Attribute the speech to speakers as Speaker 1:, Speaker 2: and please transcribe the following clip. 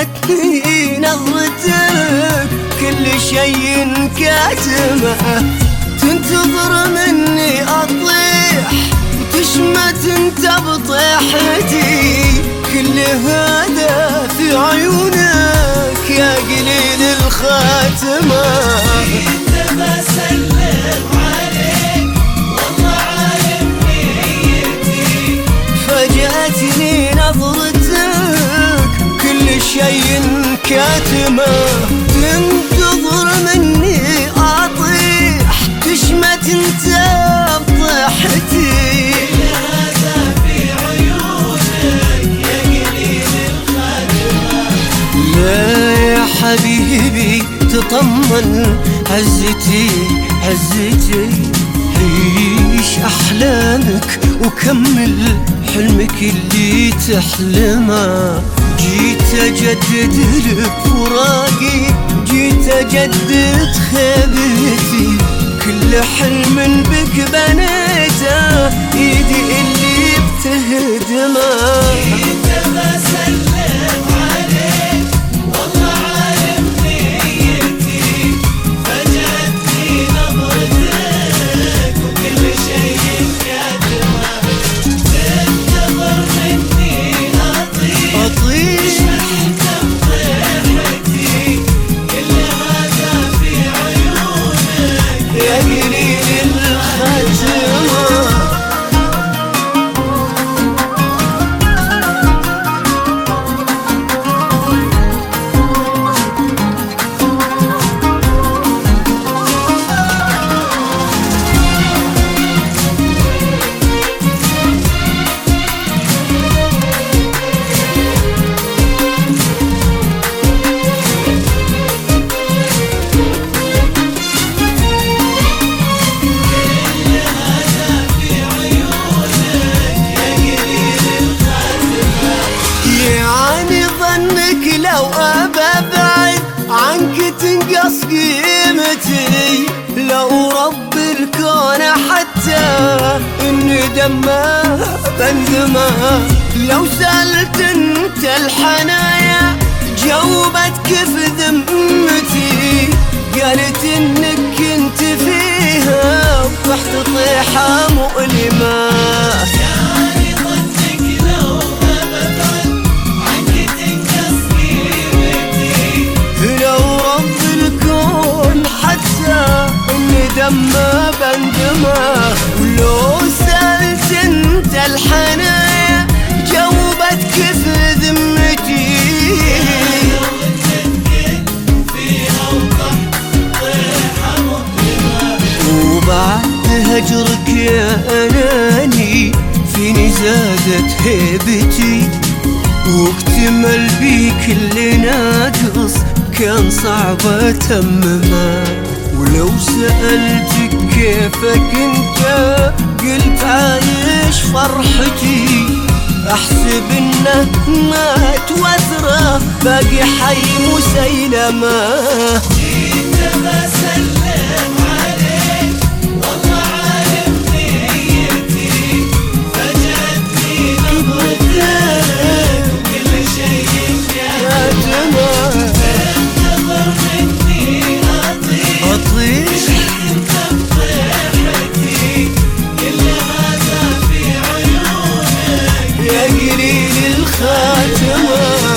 Speaker 1: فاجأتني نظرتك كل شيء كاتمه، تنتظر مني أطيح وتشمت انت بطيحتي، كل هذا في عيونك يا قليل الخاتمة.
Speaker 2: جيت بسلم عليك والله عالم نيتي،
Speaker 1: فاجأتني نظرتك كل شيء كاتمة، تنتظر مني أطيح تشمت انت بطيحتي،
Speaker 2: هذا في عيونك يا قليل الخاتمة.
Speaker 1: لا يا حبيبي تطمن، عزتي عزتي عيش أحلامك وكمل حلمك اللي تحلمه. جيت أجدد لك فراقي، جيت أجدد خيبتي، كل حلم بك بنيته ايدي اللي بتهدمه.
Speaker 2: جيت بسلم عليك والله عالم نيتي، فاجأتني نظرتك وكل شيء كاتمه، تنتظر مني أطيش انت بطيحتي، كل هذا في عيونك
Speaker 1: يا قليل الخاتمة. لو أبعد عنك تنقص قيمتي، لو رب الكون حتى إني دمه بندمه، لو سألت انت الحنايا جاوبت كيف ذمتي، قالت انك كنت فيها وطحت طيحة مؤلمة. دمه بندمه، ولو سألت انت الحنايا جاوبت كيف ذمتي، وبعد هجرك يا أناني فيني زادت هيبتي، واكتمل بيك اللي ناقص كان صعب أتممه، ولو سألتك كيفك انت قلت عايش فرحتي، احسب انه مات وثره باقي حي مسيلمه.
Speaker 2: جيت بسلم عليك والله عالم نيتي، فاجأتني نظرتك وكل شيء كاتمه، تنتظر مني أطيش انت بطيحتي، كل هذا في عيونك
Speaker 1: يا قليل الخاتمة.